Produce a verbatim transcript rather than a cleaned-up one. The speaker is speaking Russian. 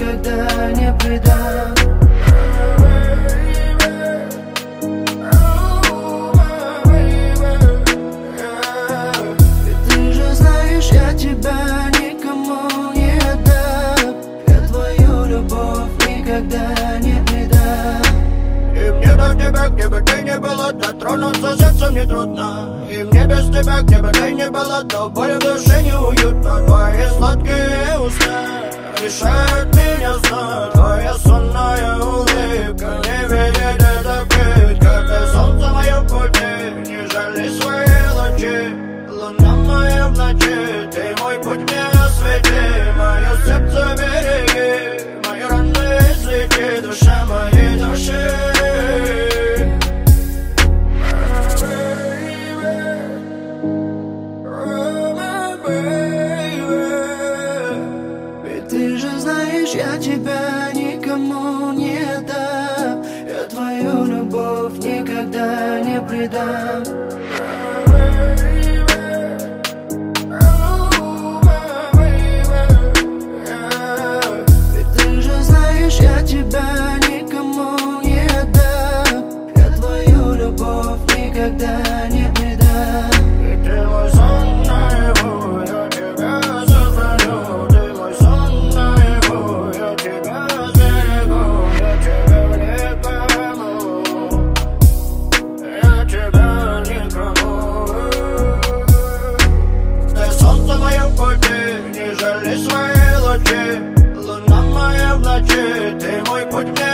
никогда не предам. Ведь ты же знаешь, я тебя никому не отдам. Я твою любовь никогда не предам. И мне до тебя, где бы ты ни была, дотронуться сердцем не трудно. И мне без тебя, где бы ты ни была, до боли в душе неуютно. Твои сладкие уста решают меня знать. Твоя сонная улыбка не видит это пить. Как ты солнце мое в пути, не жали свои лучи. Луна моя в ночи, ты мой путь мне освети. Мое сердце береги, мои раны излечи, душа моей души. Ты же знаешь, я тебя никому не отдам. Я твою любовь никогда не предам. Ведь ты же знаешь, я тебя никому не отдам. Я твою любовь никогда не предам. И ты мой сон наяву, я тебя сохраню. Ты мой сон наяву, я тебя сберегу. Я тебя никому, я тебя никому. Ты солнце мое в пути, не жали свои лучи. Луна моя в ночи, ты мой путь мне